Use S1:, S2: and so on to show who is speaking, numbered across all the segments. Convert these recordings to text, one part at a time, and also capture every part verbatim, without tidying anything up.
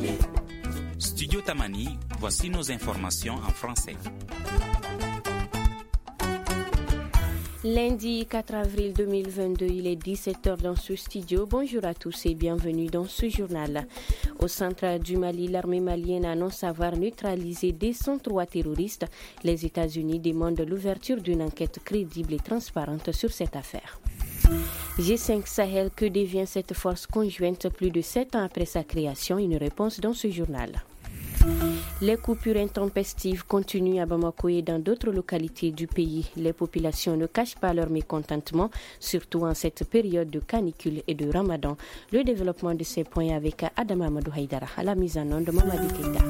S1: Studio Tamani, voici nos informations en français.
S2: Lundi quatre avril deux mille vingt-deux, il est dix-sept heures dans ce studio. Bonjour à tous et bienvenue dans ce journal. Au centre du Mali, l'armée malienne annonce avoir neutralisé deux cent trois terroristes. Les États-Unis demandent l'ouverture d'une enquête crédible et transparente sur cette affaire. G cinq Sahel, que devient cette force conjointe plus de sept ans après sa création? Une réponse dans ce journal. Les coupures intempestives continuent à Bamako et dans d'autres localités du pays. Les populations ne cachent pas leur mécontentement, surtout en cette période de canicule et de ramadan. Le développement de ces points avec Adam Amadou Haïdara à la mise en onde de Mamadi Keita.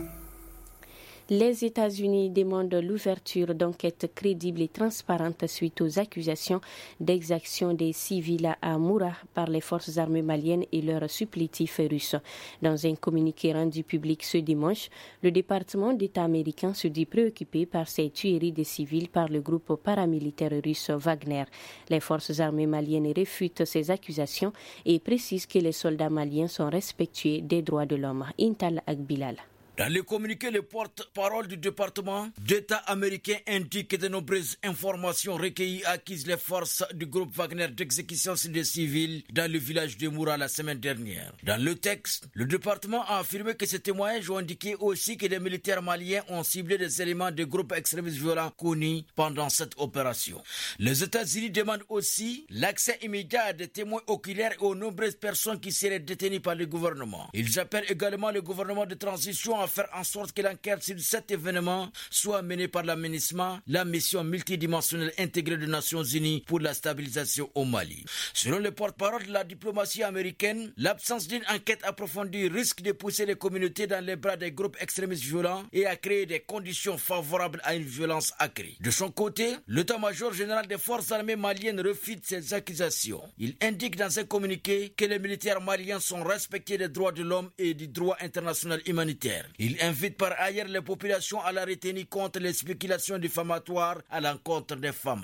S2: Les États-Unis demandent l'ouverture d'enquêtes crédibles et transparentes suite aux accusations d'exaction des civils à Moura par les forces armées maliennes et leurs supplétifs russes. Dans un communiqué rendu public ce dimanche, le département d'État américain se dit préoccupé par ces tueries de civils par le groupe paramilitaire russe Wagner. Les forces armées maliennes réfutent ces accusations et précisent que les soldats maliens sont respectueux des droits de l'homme. Intal Akbilal.
S3: Dans le communiqué, le porte-parole du département d'État américain indique que de nombreuses informations recueillies acquises les forces du groupe Wagner d'exécution des civils dans le village de Moura la semaine dernière. Dans le texte, le département a affirmé que ces témoignages ont indiqué aussi que les militaires maliens ont ciblé des éléments de groupes extrémistes violents connus pendant cette opération. Les États-Unis demandent aussi l'accès immédiat à des témoins oculaires et aux nombreuses personnes qui seraient détenues par le gouvernement. Ils appellent également le gouvernement de transition à faire en sorte que l'enquête sur cet événement soit menée par la MINUSMA, la mission multidimensionnelle intégrée des Nations Unies pour la stabilisation au Mali. Selon le porte-parole de la diplomatie américaine, l'absence d'une enquête approfondie risque de pousser les communautés dans les bras des groupes extrémistes violents et à créer des conditions favorables à une violence accrue. De son côté, l'état-major général des forces armées maliennes refute ces accusations. Il indique dans un communiqué que les militaires maliens sont respectés des droits de l'homme et du droit international humanitaire. Il invite par ailleurs les populations à la retenir contre les spéculations diffamatoires à l'encontre des femmes.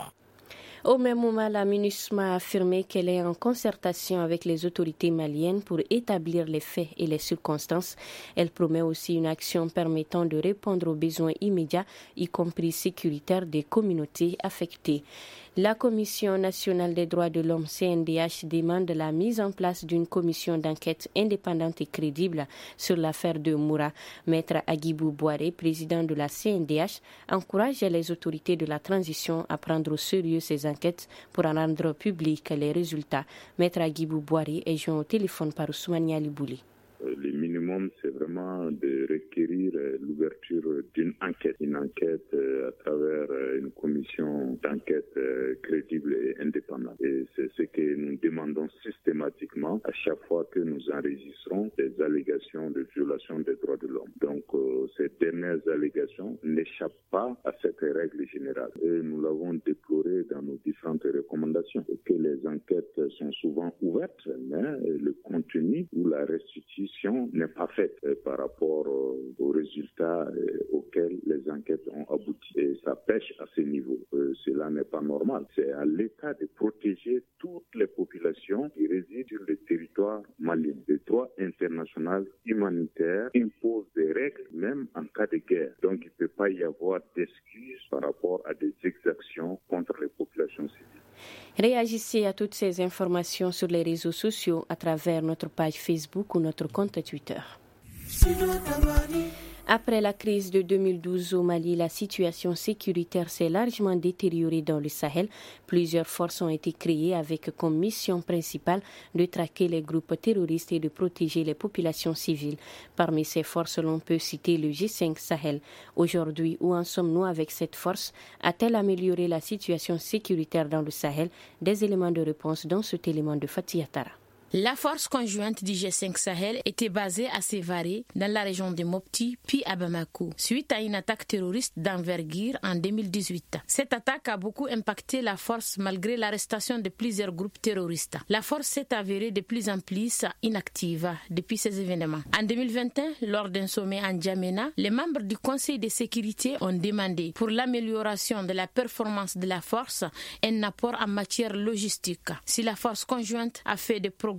S2: Au même moment, la MINUSMA a affirmé qu'elle est en concertation avec les autorités maliennes pour établir les faits et les circonstances. Elle promet aussi une action permettant de répondre aux besoins immédiats, y compris sécuritaires des communautés affectées. La Commission nationale des droits de l'homme, C N D H, demande la mise en place d'une commission d'enquête indépendante et crédible sur l'affaire de Moura. Maître Agibou Boiré, président de la C N D H, encourage les autorités de la transition à prendre au sérieux ces enquêtes pour en rendre public les résultats. Maître Agibou Boiré est joint au téléphone par Ousmane Alibouli.
S4: Le minimum, c'est vraiment de requérir l'ouverture d'une enquête, une enquête à travers une commission d'enquête crédible et indépendante. Et c'est ce que nous demandons systématiquement à chaque fois que nous enregistrons des allégations de violation des droits de l'homme. Donc, euh, ces dernières allégations n'échappent pas à cette règle générale. Et nous l'avons déploré dans nos différentes recommandations, que les enquêtes sont souvent ouvertes, mais le contenu ou la restitution n'est pas faite par rapport aux résultats auxquels les enquêtes ont abouti. Et ça pêche à ce niveau. Cela n'est pas normal. C'est à l'État de protéger toutes les populations qui résident sur le territoire malien. Le droit international humanitaire impose des règles même en cas de guerre. Donc il ne peut pas y avoir d'excuses par rapport à des exactions contre les populations civiles.
S2: Réagissez à toutes ces informations sur les réseaux sociaux à travers notre page Facebook ou notre compte Twitter. Après la crise de deux mille douze au Mali, la situation sécuritaire s'est largement détériorée dans le Sahel. Plusieurs forces ont été créées avec comme mission principale de traquer les groupes terroristes et de protéger les populations civiles. Parmi ces forces, l'on peut citer le G cinq Sahel. Aujourd'hui, où en sommes-nous avec cette force? A-t-elle amélioré la situation sécuritaire dans le Sahel? Des éléments de réponse dans cet élément de Fatih Atara.
S5: La force conjointe du G cinq Sahel était basée à Sévaré, dans la région de Mopti, puis à Bamako, suite à une attaque terroriste d'envergure en deux mille dix-huit. Cette attaque a beaucoup impacté la force malgré l'arrestation de plusieurs groupes terroristes. La force s'est avérée de plus en plus inactive depuis ces événements. En deux mille vingt et un, lors d'un sommet en N'Djamena, les membres du Conseil de sécurité ont demandé, pour l'amélioration de la performance de la force, un apport en matière logistique. Si la force conjointe a fait des progrès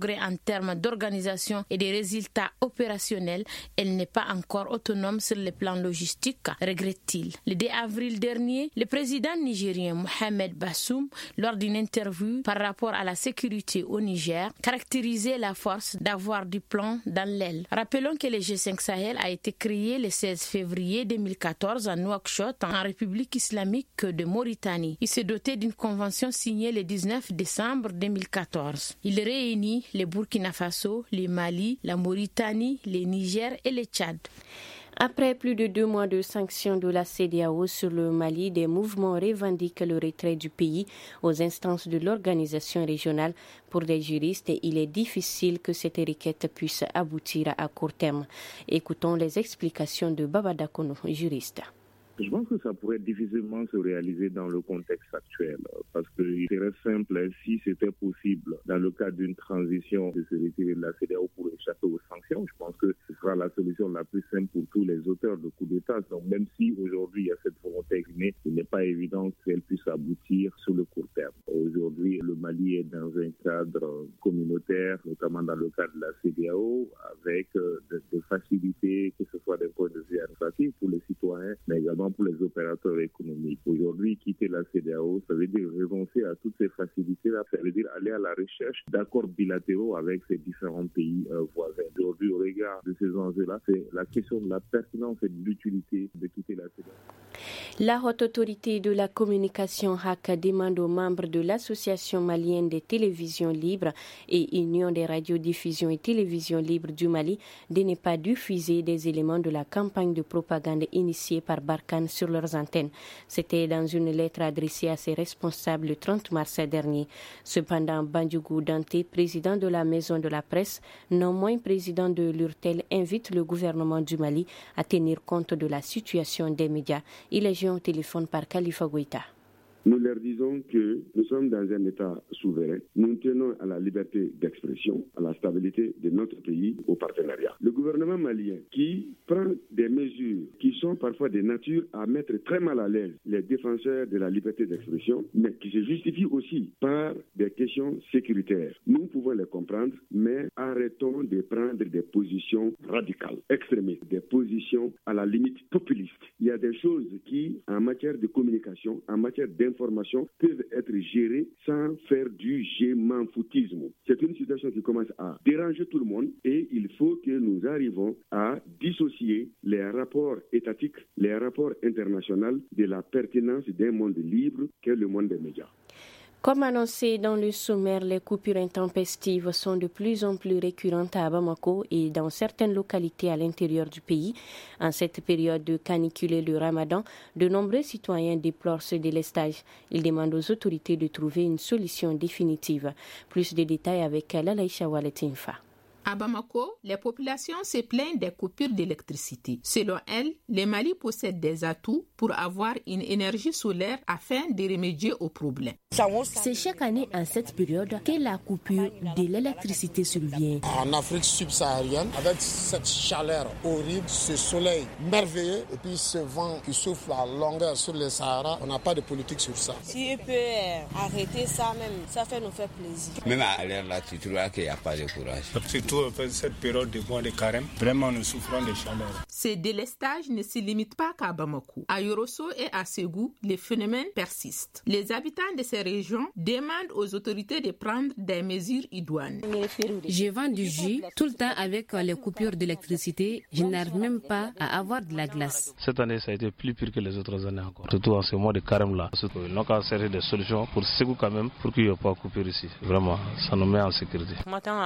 S5: progrès en termes d'organisation et des résultats opérationnels, elle n'est pas encore autonome sur le plan logistique, regrette-t-il. Le deux avril dernier, le président nigérien Mohamed Bazoum, lors d'une interview par rapport à la sécurité au Niger, caractérisait la force d'avoir du plomb dans l'aile. Rappelons que le G cinq Sahel a été créé le seize février deux mille quatorze à Nouakchott, en République islamique de Mauritanie. Il s'est doté d'une convention signée le dix-neuf décembre deux mille quatorze. Il réunit le Burkina Faso, le Mali, la Mauritanie, le Niger et le Tchad.
S2: Après plus de deux mois de sanctions de la C D A O sur le Mali, des mouvements revendiquent le retrait du pays aux instances de l'organisation régionale. Pour des juristes, il est difficile que cette requête puisse aboutir à court terme. Écoutons les explications de Baba Dakono, juriste.
S4: Je pense que ça pourrait difficilement se réaliser dans le contexte actuel, parce qu'il serait simple si c'était possible, dans le cadre d'une transition, de se retirer de la C D A O pour échapper aux sanctions. Je pense que ce sera la solution la plus simple pour tous les auteurs de coups d'État. Donc même si aujourd'hui il y a cette volonté exprimée, il n'est pas évident qu'elle puisse aboutir sur le court terme. Aujourd'hui, le Mali est dans un cadre communautaire, notamment dans le cadre de la C D A O, avec des facilités, que ce soit d'un point de vue administratif pour les citoyens, mais également pour les opérateurs économiques. Aujourd'hui, quitter la C D A O, ça veut dire renoncer à toutes ces facilités-là, ça veut dire aller à la recherche d'accords bilatéraux avec ces différents pays euh, voisins. Aujourd'hui, au regard de ces enjeux-là, c'est la question de la pertinence et de l'utilité de quitter la C D A O.
S2: La Haute Autorité de la Communication H A C demande aux membres de l'Association malienne des télévisions libres et Union des radiodiffusions et télévisions libres du Mali de ne pas diffuser des éléments de la campagne de propagande initiée par Barkhane sur leurs antennes. C'était dans une lettre adressée à ses responsables le trente mars dernier. Cependant, Bandjougou Dante, président de la Maison de la Presse, non moins président de l'URTEL, invite le gouvernement du Mali à tenir compte de la situation des médias. Il est joint au téléphone par Khalifa Goïta.
S6: Nous leur disons que nous sommes dans un État souverain. Nous tenons à la liberté d'expression, à la stabilité de notre pays, au partenariat. Le gouvernement malien qui prend des mesures qui sont parfois de nature à mettre très mal à l'aise les défenseurs de la liberté d'expression, mais qui se justifient aussi par des questions sécuritaires. Nous pouvons les comprendre, mais arrêtons de prendre des positions radicales, extrémistes, des positions à la limite populistes. Il y a des choses qui, en matière de communication, en matière d'information, informations peuvent être gérées sans faire du gémant-foutisme. C'est une situation qui commence à déranger tout le monde et il faut que nous arrivons à dissocier les rapports étatiques, les rapports internationaux de la pertinence d'un monde libre qu'est le monde des médias.
S2: Comme annoncé dans le sommaire, les coupures intempestives sont de plus en plus récurrentes à Bamako et dans certaines localités à l'intérieur du pays. En cette période de canicule et de Ramadan, de nombreux citoyens déplorent ce délestage. Ils demandent aux autorités de trouver une solution définitive. Plus de détails avec Lalaïcha Waletinfa.
S7: À Bamako, les populations se plaignent des coupures d'électricité. Selon elles, le Mali possède des atouts pour avoir une énergie solaire afin de remédier aux problèmes.
S8: C'est chaque année en cette période que la coupure de l'électricité survient.
S9: En Afrique subsaharienne, avec cette chaleur horrible, ce soleil merveilleux et puis ce vent qui souffle à longueur sur le Sahara, on n'a pas de politique sur ça.
S10: Si on peut arrêter ça même, ça fait nous faire plaisir.
S11: Même à l'air là, tu trouves qu'il n'y a pas de courage.
S12: Surtout en cette période de mois de carême, vraiment nous souffrons de chaleur.
S7: Ces délestages ne se limitent pas qu'à Bamako. À Yorosso et à Ségou, les phénomènes persistent. Les habitants de ces régions demandent aux autorités de prendre des mesures idoines.
S8: Je vends du jus tout le temps avec les coupures d'électricité. Je n'arrive même pas à avoir de la glace.
S13: Cette année, ça a été plus pire que les autres années encore. Surtout en ce mois de carême là. Ils n'ont qu'à chercher des solutions pour Ségou quand même, pour qu'il n'y ait pas de coupure ici. Vraiment, ça nous met en sécurité.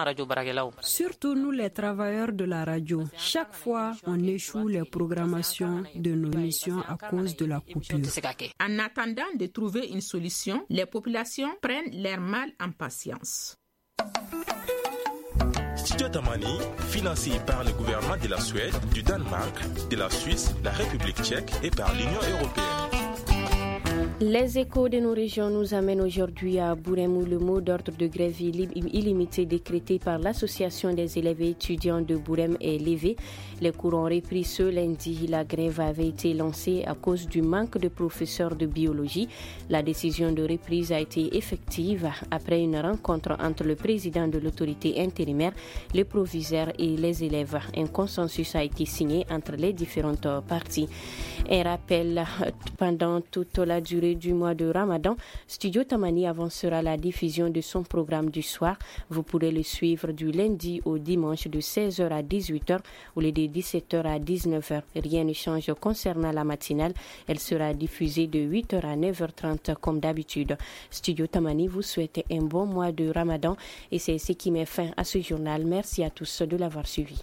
S14: Surtout nous les travailleurs de la radio. Chaque fois, on échoue les programmations de nos émissions à cause de la coupure.
S7: En attendant de trouver une solution, les populations prennent leur mal en patience.
S15: Studio Tamani, financé par le gouvernement de la Suède, du Danemark, de la Suisse, la République tchèque et par l'Union européenne.
S2: Les échos de nos régions nous amènent aujourd'hui à Bourem où le mot d'ordre de grève illimitée décrété par l'association des élèves et étudiants de Bourem est levé. Les cours ont repris ce lundi. La grève avait été lancée à cause du manque de professeurs de biologie. La décision de reprise a été effective après une rencontre entre le président de l'autorité intérimaire, le proviseur et les élèves. Un consensus a été signé entre les différentes parties. Un rappel, pendant toute la durée du mois de Ramadan, Studio Tamani avancera la diffusion de son programme du soir. Vous pourrez le suivre du lundi au dimanche de seize heures à dix-huit heures ou les de dix-sept heures à dix-neuf heures. Rien ne change concernant la matinale. Elle sera diffusée de huit heures à neuf heures trente comme d'habitude. Studio Tamani vous souhaite un bon mois de Ramadan et c'est ce qui met fin à ce journal. Merci à tous de l'avoir suivi.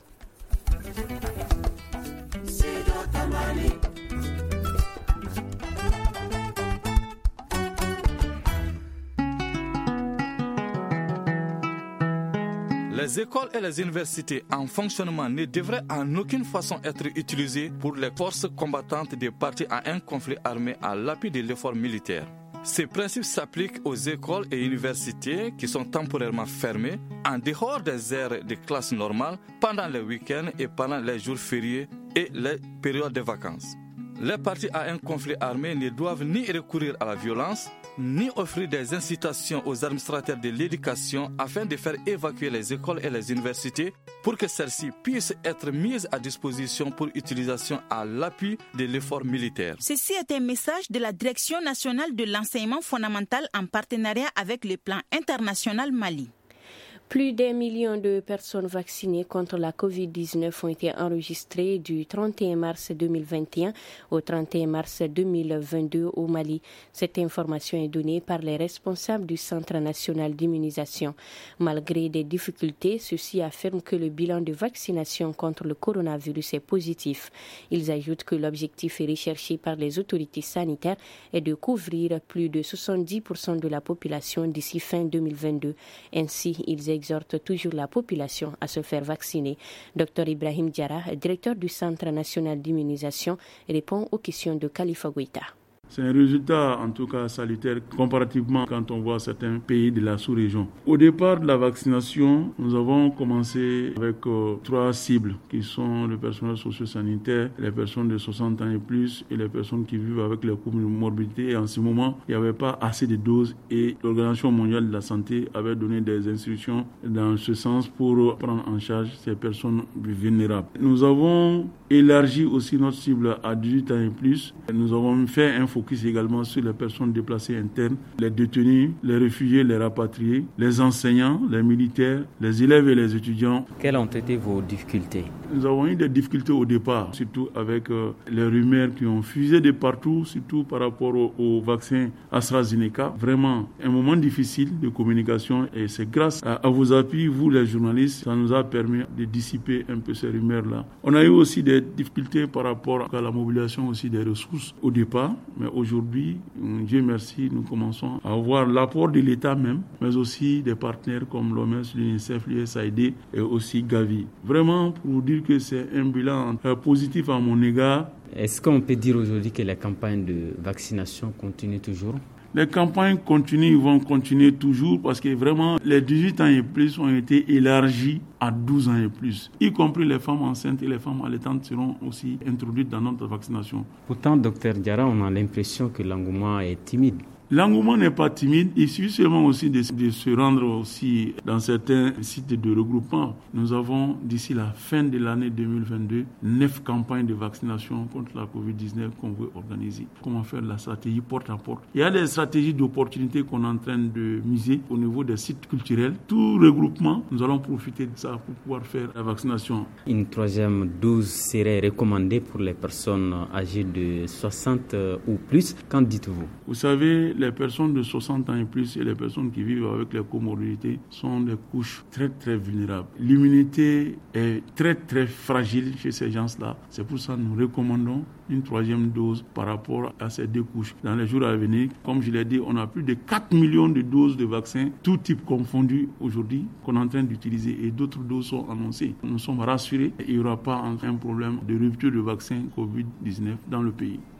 S16: Les écoles et les universités en fonctionnement ne devraient en aucune façon être utilisées pour les forces combattantes des partis à un conflit armé à l'appui de l'effort militaire. Ces principes s'appliquent aux écoles et universités qui sont temporairement fermées en dehors des heures de classe normale, pendant les week-ends et pendant les jours fériés et les périodes de vacances. Les partis à un conflit armé ne doivent ni recourir à la violence, ni offrir des incitations aux administrateurs de l'éducation afin de faire évacuer les écoles et les universités pour que celles-ci puissent être mises à disposition pour utilisation à l'appui de l'effort militaire.
S17: Ceci est un message de la Direction nationale de l'enseignement fondamental en partenariat avec le Plan international Mali.
S2: Plus d'un million de personnes vaccinées contre la covid dix-neuf ont été enregistrées du trente et un mars deux mille vingt et un au trente et un mars deux mille vingt-deux au Mali. Cette information est donnée par les responsables du Centre national d'immunisation. Malgré des difficultés, ceux-ci affirment que le bilan de vaccination contre le coronavirus est positif. Ils ajoutent que l'objectif recherché par les autorités sanitaires est de couvrir plus de soixante-dix pour cent de la population d'ici fin deux mille vingt-deux. Ainsi, ils exhorte toujours la population à se faire vacciner. Docteur Ibrahim Diarra, directeur du Centre national d'immunisation, répond aux questions de Khalifa Goïta.
S18: C'est un résultat en tout cas salutaire comparativement quand on voit certains pays de la sous-région. Au départ de la vaccination, nous avons commencé avec euh, trois cibles qui sont le personnel socio-sanitaire, les personnes de soixante ans et plus et les personnes qui vivent avec les comorbidités. Et en ce moment, il n'y avait pas assez de doses et l'Organisation mondiale de la santé avait donné des instructions dans ce sens pour prendre en charge ces personnes vulnérables. Nous avons élargi aussi notre cible à dix-huit ans et plus. Nous avons fait un focus également sur les personnes déplacées internes, les détenus, les réfugiés, les rapatriés, les enseignants, les militaires, les élèves et les étudiants.
S19: Quelles ont été vos difficultés?
S18: Nous avons eu des difficultés au départ, surtout avec euh, les rumeurs qui ont fusé de partout, surtout par rapport au, au vaccin AstraZeneca. Vraiment un moment difficile de communication et c'est grâce à, à vos appuis, vous les journalistes, ça nous a permis de dissiper un peu ces rumeurs-là. On a eu aussi des difficultés par rapport à la mobilisation aussi des ressources au départ. Mais aujourd'hui, Dieu merci, nous commençons à avoir l'apport de l'État même, mais aussi des partenaires comme l'O M S, l'UNICEF, l'U S A I D et aussi Gavi. Vraiment, pour vous dire que c'est un bilan positif à mon égard.
S19: Est-ce qu'on peut dire aujourd'hui que la campagne de vaccination continue toujours?
S18: Les campagnes continuent, vont continuer toujours parce que vraiment les dix-huit ans et plus ont été élargies à douze ans et plus. Y compris les femmes enceintes et les femmes allaitantes seront aussi introduites dans notre vaccination.
S19: Pourtant, docteur Diarra, on a l'impression que l'engouement est timide.
S18: L'engouement n'est pas timide, il suffit seulement aussi de, de se rendre aussi dans certains sites de regroupement. Nous avons d'ici la fin de l'année deux mille vingt-deux neuf campagnes de vaccination contre la covid dix-neuf qu'on veut organiser. Comment faire la stratégie porte à porte. Il y a des stratégies d'opportunité qu'on est en train de miser au niveau des sites culturels. Tout regroupement, nous allons profiter de ça pour pouvoir faire la vaccination.
S19: Une troisième dose serait recommandée pour les personnes âgées de soixante ou plus. Qu'en dites-vous?
S18: Vous savez, les personnes de soixante ans et plus et les personnes qui vivent avec les comorbidités sont des couches très très vulnérables. L'immunité est très très fragile chez ces gens-là. C'est pour ça que nous recommandons une troisième dose par rapport à ces deux couches. Dans les jours à venir, comme je l'ai dit, on a plus de quatre millions de doses de vaccins, tout type confondu aujourd'hui, qu'on est en train d'utiliser et d'autres doses sont annoncées. Nous sommes rassurés, il n'y aura pas un problème de rupture de vaccin covid dix-neuf dans le pays.